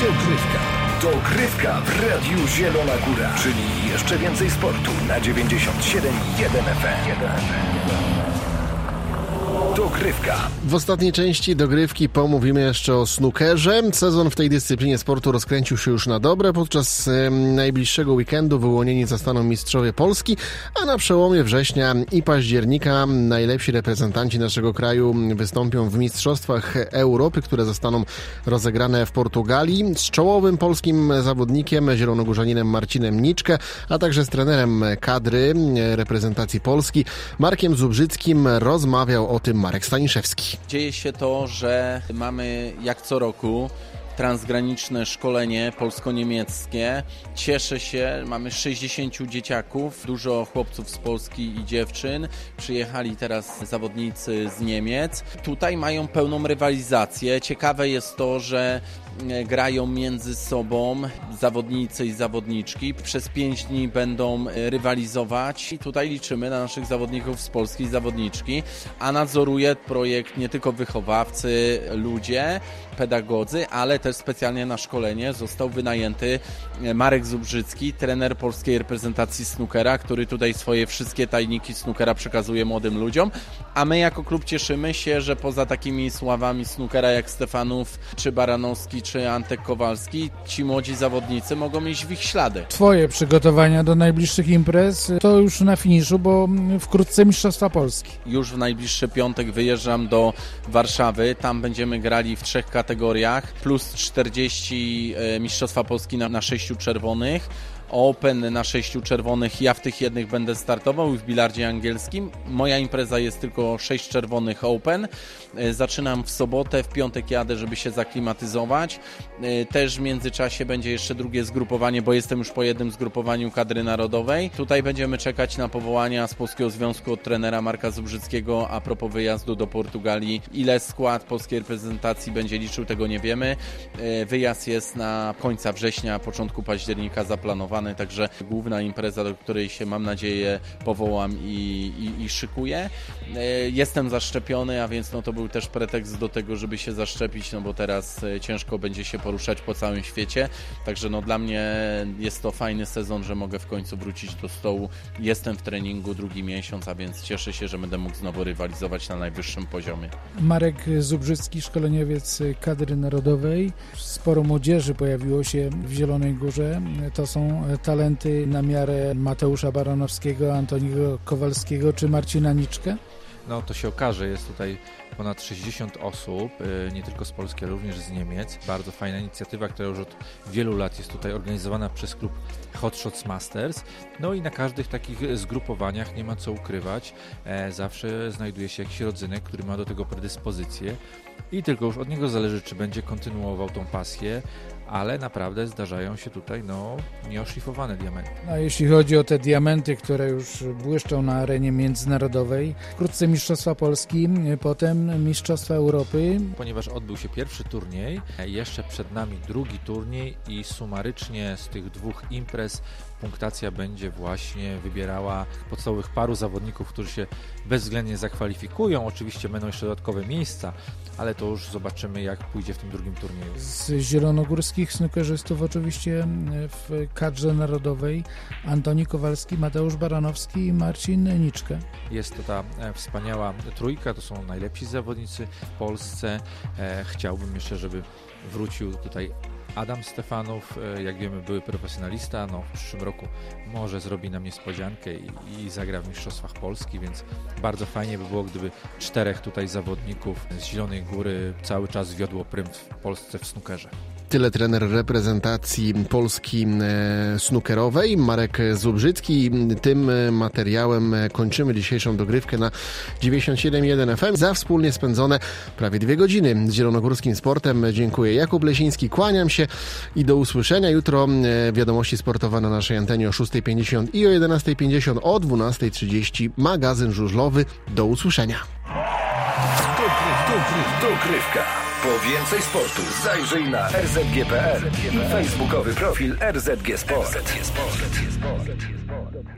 Dogrywka w Radiu Zielona Góra, czyli jeszcze więcej sportu na 97,1 FM. Dogrywka. W ostatniej części dogrywki pomówimy jeszcze o snookerze. Sezon w tej dyscyplinie sportu rozkręcił się już na dobre. Podczas najbliższego weekendu wyłonieni zostaną mistrzowie Polski, a na przełomie września i października najlepsi reprezentanci naszego kraju wystąpią w Mistrzostwach Europy, które zostaną rozegrane w Portugalii. Z czołowym polskim zawodnikiem, zielonogórzaninem Marcinem Niczkę, a także z trenerem kadry reprezentacji Polski Markiem Zubrzyckim rozmawiał o tym Marek Staniszewski. Dzieje się to, że mamy jak co roku transgraniczne szkolenie polsko-niemieckie. Cieszę się, mamy 60 dzieciaków, dużo chłopców z Polski i dziewczyn. Przyjechali teraz zawodnicy z Niemiec. Tutaj mają pełną rywalizację. Ciekawe jest to, że grają między sobą zawodnicy i zawodniczki. Przez 5 dni będą rywalizować i tutaj liczymy na naszych zawodników z Polski i zawodniczki, a nadzoruje projekt nie tylko wychowawcy, ludzie, pedagodzy, ale też specjalnie na szkolenie został wynajęty Marek Zubrzycki, trener polskiej reprezentacji snookera, który tutaj swoje wszystkie tajniki snookera przekazuje młodym ludziom, a my jako klub cieszymy się, że poza takimi sławami snookera jak Stefanów, czy Baranowski, czy Antek Kowalski, ci młodzi zawodnicy mogą iść w ich ślady. Twoje przygotowania do najbliższych imprez to już na finiszu, bo wkrótce Mistrzostwa Polski. Już w najbliższy piątek wyjeżdżam do Warszawy, tam będziemy grali w 3 kategoriach, plus 40 Mistrzostwa Polski na 6 czerwonych. Open na 6 czerwonych, ja w tych jednych będę startował w bilardzie angielskim. Moja impreza jest tylko 6 czerwonych Open. Zaczynam w sobotę, w piątek jadę, żeby się zaklimatyzować. Też w międzyczasie będzie jeszcze drugie zgrupowanie, bo jestem już po jednym zgrupowaniu kadry narodowej. Tutaj będziemy czekać na powołania z Polskiego Związku od trenera Marka Zubrzyckiego a propos wyjazdu do Portugalii. Ile skład polskiej reprezentacji będzie liczył, tego nie wiemy. Wyjazd jest na końca września, początku października zaplanowany. Także główna impreza, do której się, mam nadzieję, powołam i szykuję. Jestem zaszczepiony, a więc to był też pretekst do tego, żeby się zaszczepić, bo teraz ciężko będzie się poruszać po całym świecie. Także dla mnie jest to fajny sezon, że mogę w końcu wrócić do stołu. Jestem w treningu drugi miesiąc, a więc cieszę się, że będę mógł znowu rywalizować na najwyższym poziomie. Marek Zubrzycki, szkoleniowiec kadry narodowej. Sporo młodzieży pojawiło się w Zielonej Górze. To są talenty na miarę Mateusza Baranowskiego, Antoniego Kowalskiego czy Marcina Niczkę? No to się okaże, jest tutaj ponad 60 osób, nie tylko z Polski, ale również z Niemiec. Bardzo fajna inicjatywa, która już od wielu lat jest tutaj organizowana przez klub Hot Shots Masters. No i na każdych takich zgrupowaniach, nie ma co ukrywać, zawsze znajduje się jakiś rodzynek, który ma do tego predyspozycję i tylko już od niego zależy, czy będzie kontynuował tą pasję, ale naprawdę zdarzają się tutaj nieoszlifowane diamenty. A jeśli chodzi o te diamenty, które już błyszczą na arenie międzynarodowej, wkrótce Mistrzostwa Polski, potem Mistrzostwa Europy. Ponieważ odbył się pierwszy turniej, jeszcze przed nami drugi turniej i sumarycznie z tych 2 imprez punktacja będzie właśnie wybierała podstawowych paru zawodników, którzy się bezwzględnie zakwalifikują. Oczywiście będą jeszcze dodatkowe miejsca, ale to już zobaczymy, jak pójdzie w tym drugim turnieju. Z zielonogórskich snookerzystów oczywiście w kadrze narodowej Antoni Kowalski, Mateusz Baranowski i Marcin Niczkę. Jest to ta wspaniała trójka, to są najlepsi zawodnicy w Polsce. Chciałbym jeszcze, żeby wrócił tutaj Adam Stefanów, jak wiemy, były profesjonalista, w przyszłym roku może zrobi nam niespodziankę i zagra w Mistrzostwach Polski, więc bardzo fajnie by było, gdyby 4 tutaj zawodników z Zielonej Góry cały czas wiodło prym w Polsce w snookerze. Tyle trener reprezentacji Polski snookerowej Marek Zubrzycki. Tym materiałem kończymy dzisiejszą dogrywkę na 97,1 FM. Za wspólnie spędzone prawie 2 godziny z zielonogórskim sportem dziękuję. Jakub Lesiński, kłaniam się i do usłyszenia. Jutro wiadomości sportowe na naszej antenie o 6:50 i o 11:50, o 12:30 magazyn żużlowy. Do usłyszenia. Dogrywka. Po więcej sportu zajrzyj na rzg.pl i facebookowy profil RZG Sport.